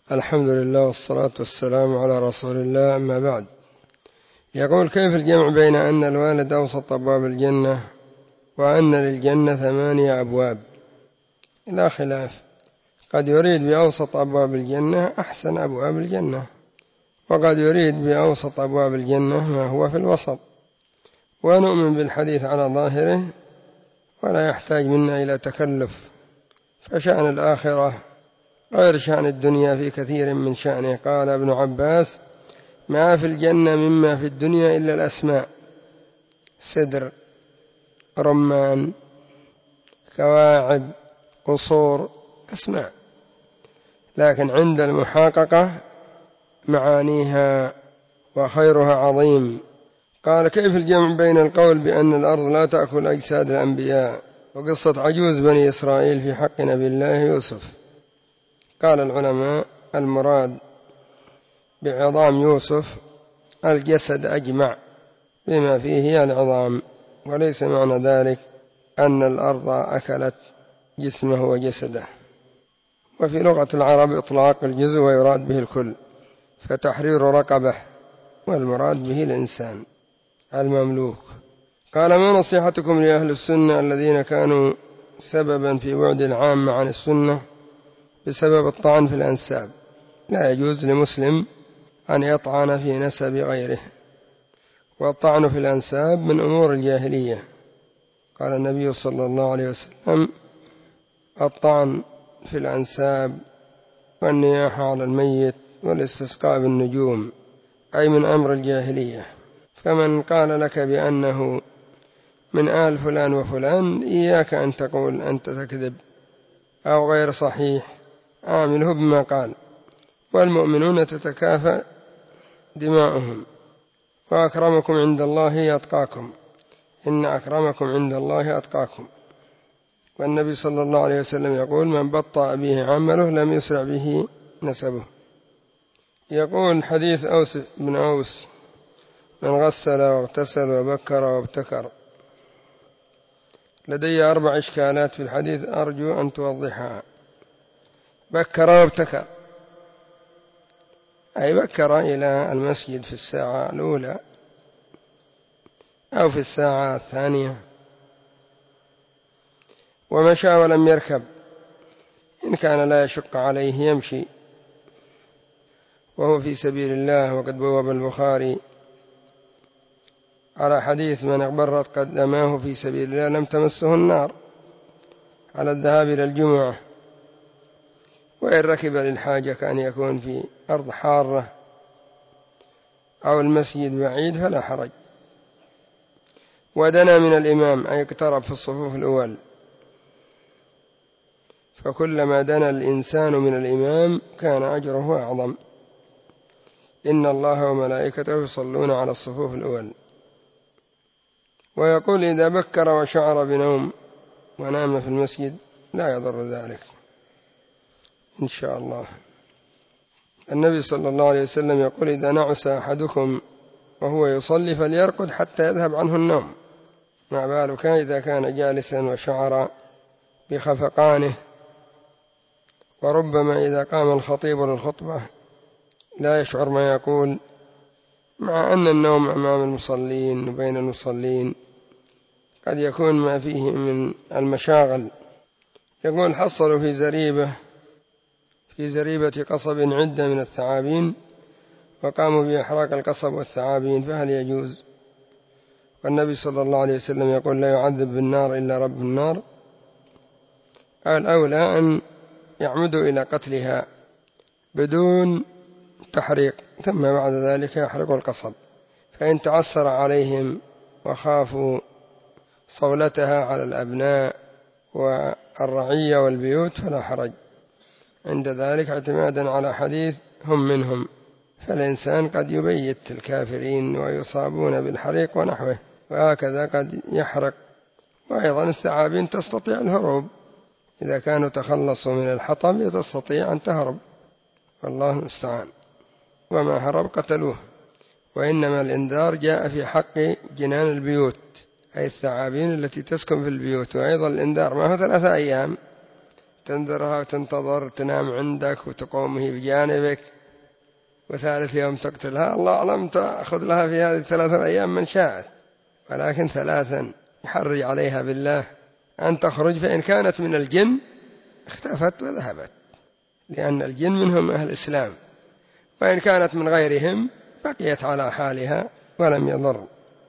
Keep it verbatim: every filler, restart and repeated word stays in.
الحمد لله والصلاة والسلام على رسول الله، أما بعد. يقول: كيف الجمع بين أن الوالد أوسط أبواب الجنة وأن للجنة ثمانية أبواب؟ لا خلاف، قد يريد بأوسط أبواب الجنة أحسن أبواب الجنة، وقد يريد بأوسط أبواب الجنة ما هو في الوسط، ونؤمن بالحديث على ظاهره ولا يحتاج منا إلى تكلف، فشأن الآخرة غير شأن الدنيا في كثير من شأنه. قال ابن عباس: ما في الجنة مما في الدنيا إلا الأسماء، سدر، رمان، كواعب، قصور، أسماء، لكن عند المحاققة معانيها وخيرها عظيم. قال: كيف الجمع بين القول بأن الأرض لا تأكل أجساد الأنبياء وقصة عجوز بني إسرائيل في حق نبي الله يوسف؟ قال العلماء: المراد بعظام يوسف الجسد أجمع بما فيه العظام، وليس معنى ذلك أن الأرض أكلت جسمه وجسده. وفي لغة العرب إطلاق الجزء ويراد به الكل، فتحرير رقبة والمراد به الإنسان المملوك. قال: ما نصيحتكم لأهل السنة الذين كانوا سببا في بعد العامة عن السنة بسبب الطعن في الأنساب؟ لا يجوز لمسلم أن يطعن في نسب غيره، والطعن في الأنساب من أمور الجاهلية. قال النبي صلى الله عليه وسلم: الطعن في الأنساب والنياحة على الميت والاستسقاء بالنجوم، أي من أمر الجاهلية. فمن قال لك بأنه من آل فلان وفلان إياك أن تقول أنت تكذب أو غير صحيح، عامله بما قال. والمؤمنون تتكافأ دماؤهم، وأكرمكم عند الله أتقاكم، إن أكرمكم عند الله أتقاكم. والنبي صلى الله عليه وسلم يقول: من بطأ به عمله لم يسرع به نسبه. يقول حديث أوس بن أوس: من غسل واغتسل وبكر وابتكر. لدي أربع إشكالات في الحديث أرجو أن توضحها. بكر وابتكر، أي بكر إلى المسجد في الساعة الأولى أو في الساعة الثانية، ومشى ولم يركب، إن كان لا يشق عليه يمشي وهو في سبيل الله. وقد بوب البخاري على حديث: من اغبرت قدماه في سبيل الله لم تمسه النار، على الذهاب إلى الجمعة. وإن ركب للحاجة كأن يكون في أرض حارة أو المسجد بعيد فلا حرج. ودنا من الإمام، أي اقترب في الصفوف الأول، فكلما دنا الإنسان من الإمام كان أجره أعظم. إن الله وملائكته يصلون على الصفوف الأول. ويقول: إذا بكر وشعر بنوم ونام في المسجد لا يضر ذلك إن شاء الله. النبي صلى الله عليه وسلم يقول: إذا نعس أحدكم وهو يصلي فليرقد حتى يذهب عنه النوم. ما بالك إذا كان جالسا وشعر بخفقانه؟ وربما إذا قام الخطيب للخطبة لا يشعر ما يقول، مع أن النوم أمام المصلين وبين المصلين قد يكون ما فيه من المشاغل. يقول: حصلوا في زريبة في زريبة قصب عدة من الثعابين وقاموا بإحراق القصب والثعابين، فهل يجوز؟ والنبي صلى الله عليه وسلم يقول: لا يعذب بالنار إلا رب النار. الأولى أن يعمدوا إلى قتلها بدون تحريق، ثم بعد ذلك يحرقوا القصب، فإن تعسر عليهم وخافوا صولتها على الأبناء والرعية والبيوت فلا حرج عند ذلك، اعتمادا على حديث هم منهم. فالإنسان قد يبيت الكافرين ويصابون بالحريق ونحوه، وهكذا قد يحرق. وأيضا الثعابين تستطيع الهروب، إذا كانوا تخلصوا من الحطب تستطيع أن تهرب، والله المستعان. وما هرب قتلوه. وإنما الإنذار جاء في حق جنان البيوت، أي الثعابين التي تسكن في البيوت. وأيضا الإنذار ما هو ثلاثة أيام، تنذرها وتنتظر تنام عندك وتقوم هي بجانبك، وثالث يوم تقتلها. الله أعلم تأخذ لها في هذه الثلاثة أيام من شاءت، ولكن ثلاثا يحرج عليها بالله أن تخرج، فإن كانت من الجن اختفت وذهبت، لأن الجن منهم أهل الإسلام، وإن كانت من غيرهم بقيت على حالها ولم يضر.